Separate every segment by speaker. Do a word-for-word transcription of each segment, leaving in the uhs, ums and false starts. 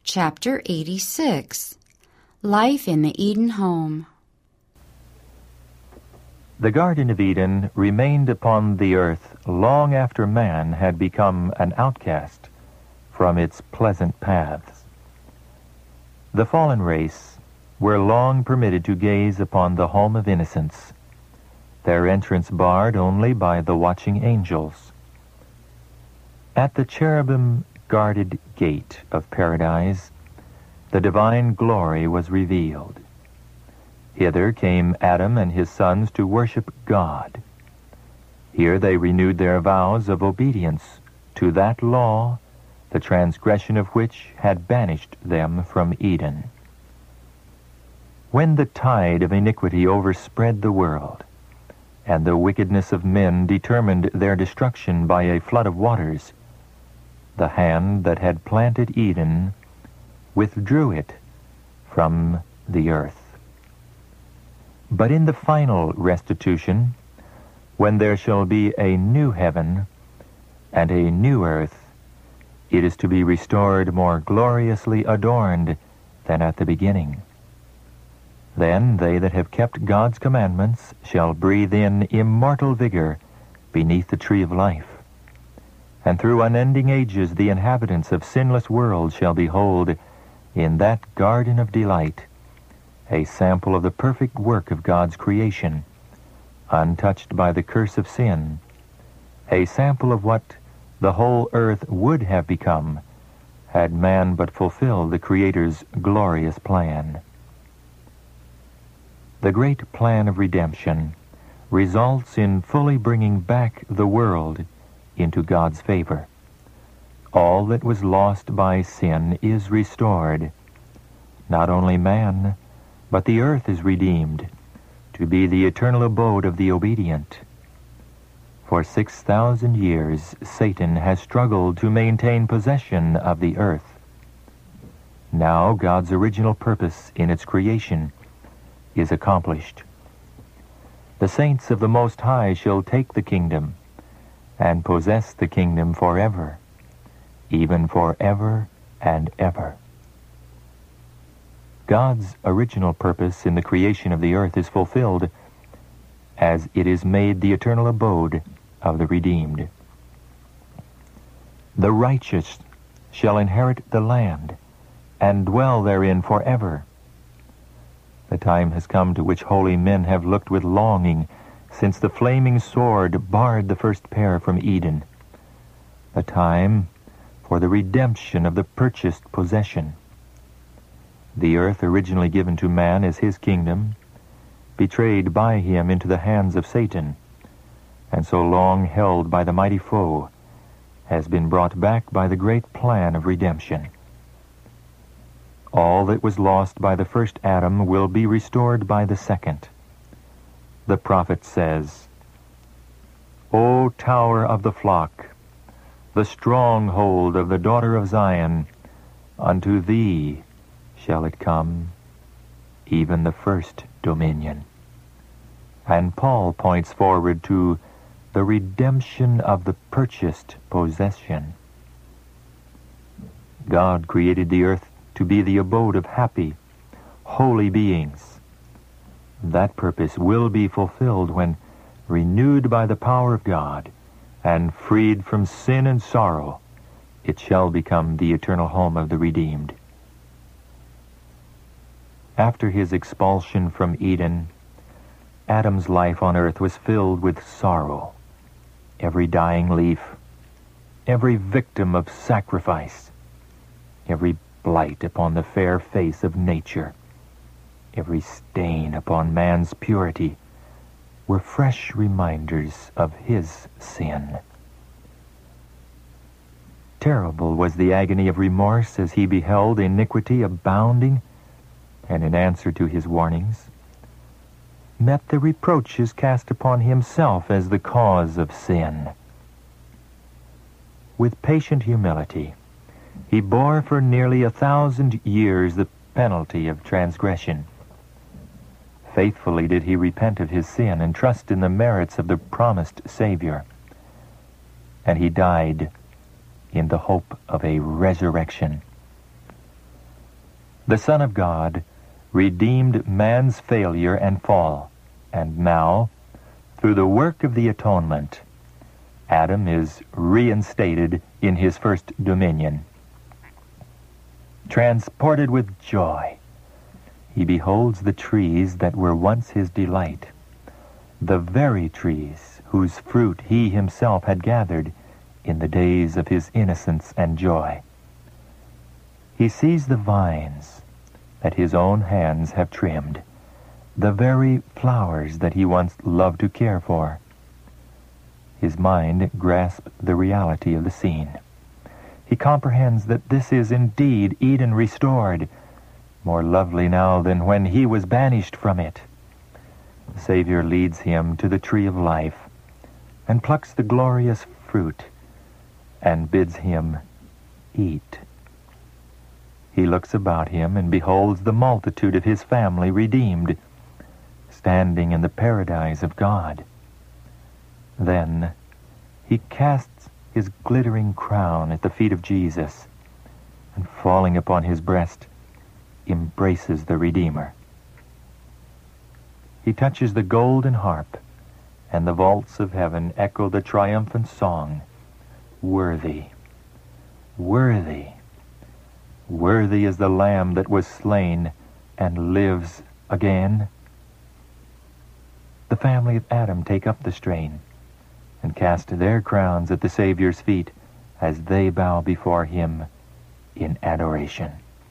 Speaker 1: Chapter eighty-six. Life in the Eden Home.
Speaker 2: The Garden of Eden remained upon the earth long after man had become an outcast from its pleasant paths. The fallen race were long permitted to gaze upon the home of innocence, their entrance barred only by the watching angels. At the cherubim-guarded gate of paradise, the divine glory was revealed. Hither came Adam and his sons to worship God. Here they renewed their vows of obedience to that law, the transgression of which had banished them from Eden. When the tide of iniquity overspread the world, and the wickedness of men determined their destruction by a flood of waters, the hand that had planted Eden withdrew it from the earth. But in the final restitution, when there shall be a new heaven and a new earth, it is to be restored more gloriously adorned than at the beginning. Then they that have kept God's commandments shall breathe in immortal vigor beneath the tree of life. And through unending ages the inhabitants of sinless world shall behold in that garden of delight a sample of the perfect work of God's creation, untouched by the curse of sin, a sample of what the whole earth would have become had man but fulfilled the Creator's glorious plan. The great plan of redemption results in fully bringing back the world into God's favor. All that was lost by sin is restored. Not only man, but the earth is redeemed to be the eternal abode of the obedient. For six thousand years Satan has struggled to maintain possession of the earth. Now God's original purpose in its creation is accomplished. The saints of the Most High shall take the kingdom and possess the kingdom forever, even forever and ever. God's original purpose in the creation of the earth is fulfilled as it is made the eternal abode of the redeemed. The righteous shall inherit the land and dwell therein forever. The time has come to which holy men have looked with longing since the flaming sword barred the first pair from Eden. The time for the redemption of the purchased possession. The earth originally given to man as his kingdom, betrayed by him into the hands of Satan, and so long held by the mighty foe, has been brought back by the great plan of redemption. All that was lost by the first Adam will be restored by the second. The prophet says, O tower of the flock, the stronghold of the daughter of Zion, unto thee shall it come, even the first dominion. And Paul points forward to the redemption of the purchased possession. God created the earth to be the abode of happy, holy beings. That purpose will be fulfilled when, renewed by the power of God and freed from sin and sorrow, it shall become the eternal home of the redeemed. After his expulsion from Eden, Adam's life on earth was filled with sorrow. Every dying leaf, every victim of sacrifice, every blight upon the fair face of nature, every stain upon man's purity were fresh reminders of his sin. Terrible was the agony of remorse as he beheld iniquity abounding, and in answer to his warnings, met the reproaches cast upon himself as the cause of sin. With patient humility, he bore for nearly a thousand years the penalty of transgression. Faithfully did he repent of his sin and trust in the merits of the promised Savior. And he died in the hope of a resurrection. The Son of God redeemed man's failure and fall, and now, through the work of the atonement, Adam is reinstated in his first dominion. Transported with joy, he beholds the trees that were once his delight, the very trees whose fruit he himself had gathered in the days of his innocence and joy. He sees the vines that his own hands have trimmed, the very flowers that he once loved to care for. His mind grasps the reality of the scene. He comprehends that this is indeed Eden restored, more lovely now than when he was banished from it. The Savior leads him to the tree of life and plucks the glorious fruit and bids him eat. He looks about him and beholds the multitude of his family redeemed, standing in the paradise of God. Then he casts his glittering crown at the feet of Jesus, and falling upon his breast, embraces the Redeemer. He touches the golden harp, and the vaults of heaven echo the triumphant song, "Worthy, worthy, worthy is the Lamb that was slain and lives again." The family of Adam take up the strain and cast their crowns at the Savior's feet as they bow before him in adoration.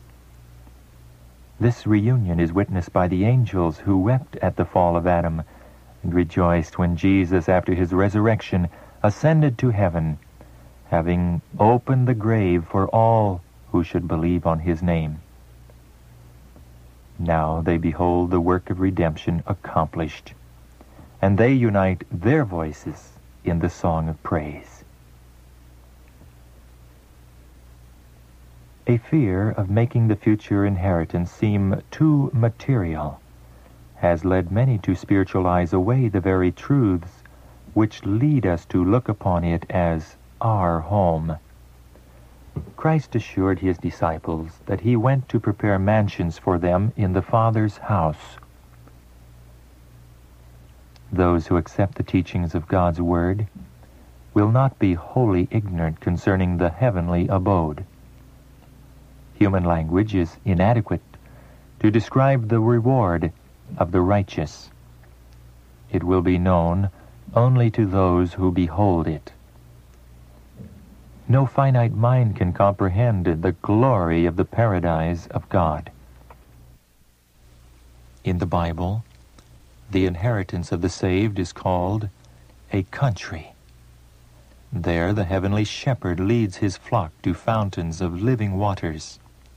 Speaker 2: This reunion is witnessed by the angels who wept at the fall of Adam and rejoiced when Jesus, after his resurrection, ascended to heaven, having opened the grave for all who should believe on his name. Now they behold the work of redemption accomplished, and they unite their voices in the song of praise. A fear of making the future inheritance seem too material has led many to spiritualize away the very truths which lead us to look upon it as our home. Christ assured his disciples that he went to prepare mansions for them in the Father's house. Those who accept the teachings of God's Word will not be wholly ignorant concerning the heavenly abode. Human language is inadequate to describe the reward of the righteous. It will be known only to those who behold it. No finite mind can comprehend the glory of the paradise of God. In the Bible, the inheritance of the saved is called a country. There the heavenly shepherd leads his flock to fountains of living waters.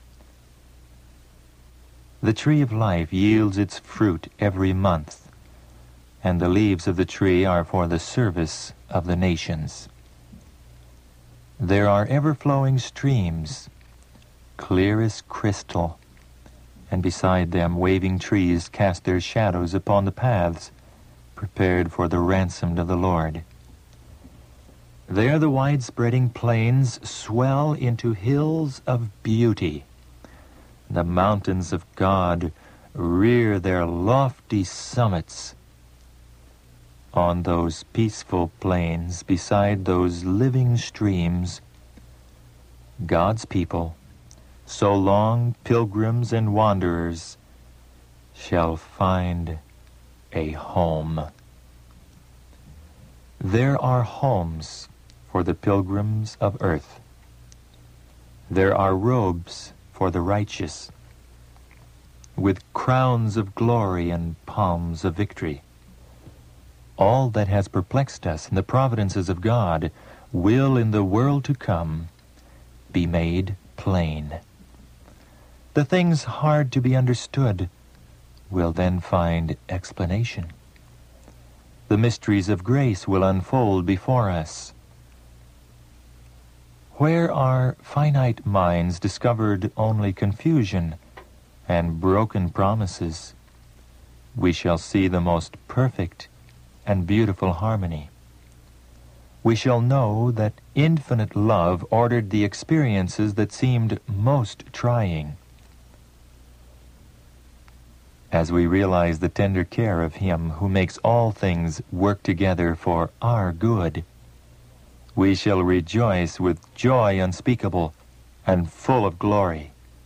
Speaker 2: The tree of life yields its fruit every month, and the leaves of the tree are for the service of the nations. There are ever-flowing streams, clear as crystal, and beside them waving trees cast their shadows upon the paths prepared for the ransomed of the Lord. There the wide-spreading plains swell into hills of beauty. The mountains of God rear their lofty summits. On those peaceful plains, beside those living streams, God's people, so long pilgrims and wanderers, shall find a home. There are homes for the pilgrims of earth. There are robes for the righteous, with crowns of glory and palms of victory. All that has perplexed us in the providences of God will in the world to come be made plain. The things hard to be understood will then find explanation. The mysteries of grace will unfold before us. Where our finite minds discovered only confusion and broken promises, we shall see the most perfect and beautiful harmony. We shall know that infinite love ordered the experiences that seemed most trying. as we realize the tender care of Him who makes all things work together for our good, we shall rejoice with joy unspeakable and full of glory.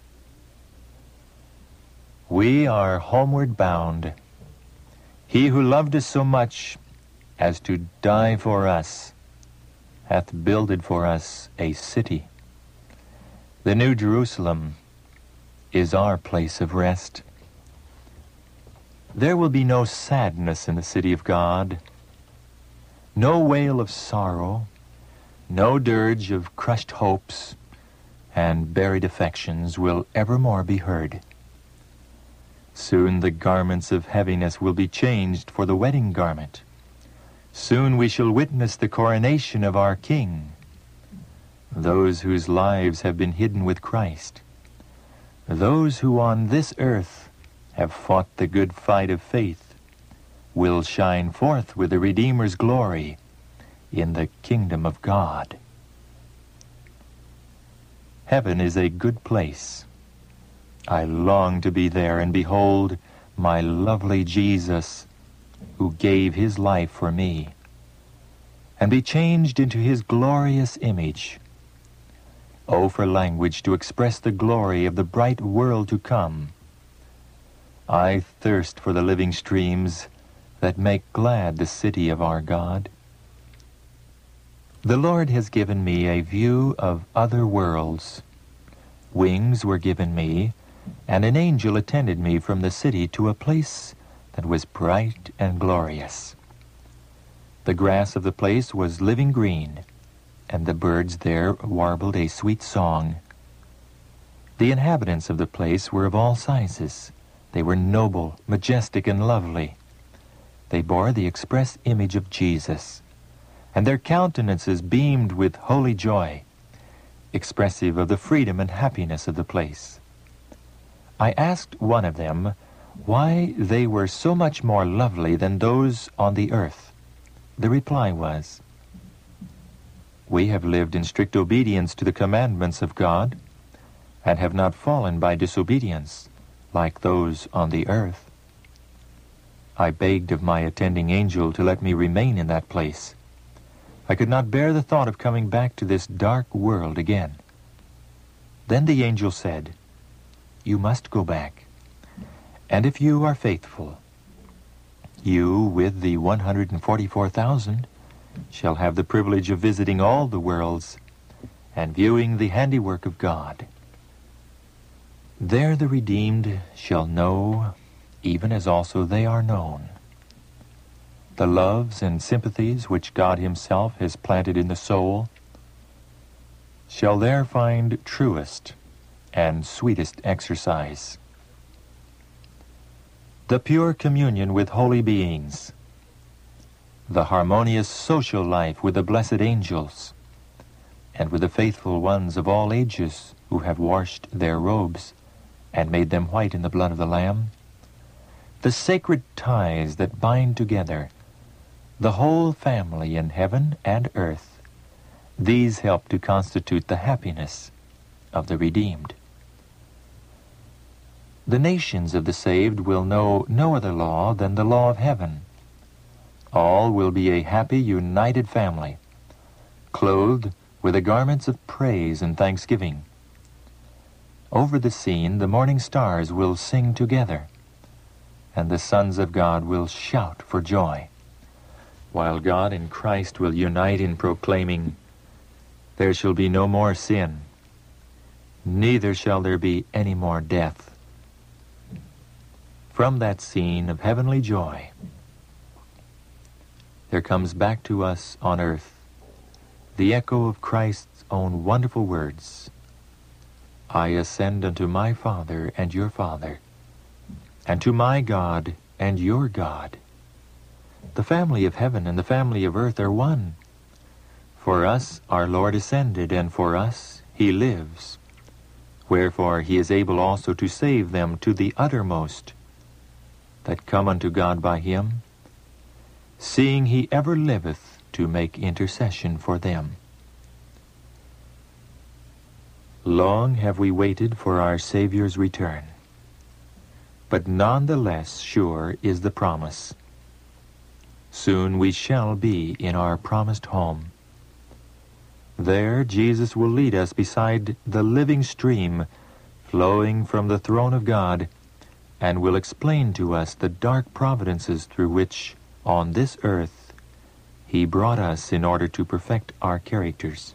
Speaker 2: We are homeward bound. He who loved us so much as to die for us hath builded for us a city. The New Jerusalem is our place of rest. There will be no sadness in the city of God, no wail of sorrow, no dirge of crushed hopes and buried affections will evermore be heard. Soon the garments of heaviness will be changed for the wedding garment. Soon we shall witness the coronation of our King. Those whose lives have been hidden with Christ, those who on this earth have fought the good fight of faith, will shine forth with the Redeemer's glory in the kingdom of God. Heaven is a good place. I long to be there and behold my lovely Jesus, who gave his life for me, and be changed into his glorious image. Oh, for language to express the glory of the bright world to come. I thirst for the living streams that make glad the city of our God. The Lord has given me a view of other worlds. Wings were given me, and an angel attended me from the city to a place that was bright and glorious. The grass of the place was living green, and the birds there warbled a sweet song. The inhabitants of the place were of all sizes. They were noble, majestic, and lovely. They bore the express image of Jesus, and their countenances beamed with holy joy, expressive of the freedom and happiness of the place. I asked one of them why they were so much more lovely than those on the earth. The reply was, "We have lived in strict obedience to the commandments of God, and have not fallen by disobedience, like those on the earth." I begged of my attending angel to let me remain in that place. I could not bear the thought of coming back to this dark world again. Then the angel said, "You must go back, and if you are faithful, you, with the one hundred forty-four thousand, shall have the privilege of visiting all the worlds and viewing the handiwork of God. There the redeemed shall know, even as also they are known. The loves and sympathies which God himself has planted in the soul shall there find truest and sweetest exercise. The pure communion with holy beings, the harmonious social life with the blessed angels, and with the faithful ones of all ages who have washed their robes and made them white in the blood of the Lamb, the sacred ties that bind together the whole family in heaven and earth, these help to constitute the happiness of the redeemed. The nations of the saved will know no other law than the law of heaven. All will be a happy, united family, clothed with the garments of praise and thanksgiving. Over the scene, the morning stars will sing together, and the sons of God will shout for joy, while God and Christ will unite in proclaiming, "There shall be no more sin, neither shall there be any more death." From that scene of heavenly joy, there comes back to us on earth the echo of Christ's own wonderful words, "I ascend unto my Father and your Father, and to my God and your God." The family of heaven and the family of earth are one. For us our Lord ascended, and for us he lives. Wherefore he is able also to save them to the uttermost that come unto God by him, seeing he ever liveth to make intercession for them. Long have we waited for our Savior's return. but none the less sure is the promise. Soon we shall be in our promised home. There Jesus will lead us beside the living stream flowing from the throne of God, and will explain to us the dark providences through which, on this earth, he brought us in order to perfect our characters.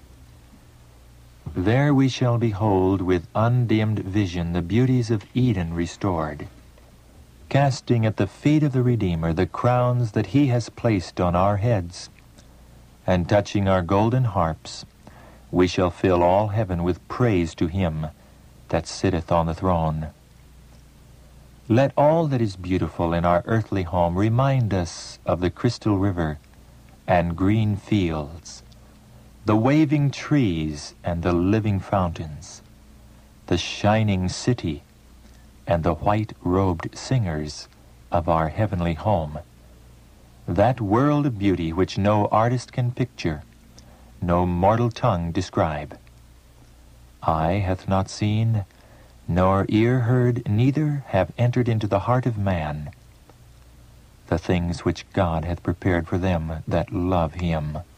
Speaker 2: There we shall behold with undimmed vision the beauties of Eden restored, casting at the feet of the Redeemer the crowns that he has placed on our heads, and touching our golden harps, we shall fill all heaven with praise to him that sitteth on the throne. Let all that is beautiful in our earthly home remind us of the crystal river and green fields, the waving trees and the living fountains, the shining city and the white-robed singers of our heavenly home. That world of beauty which no artist can picture, no mortal tongue describe. Eye hath not seen, nor ear heard, neither have entered into the heart of man the things which God hath prepared for them that love him.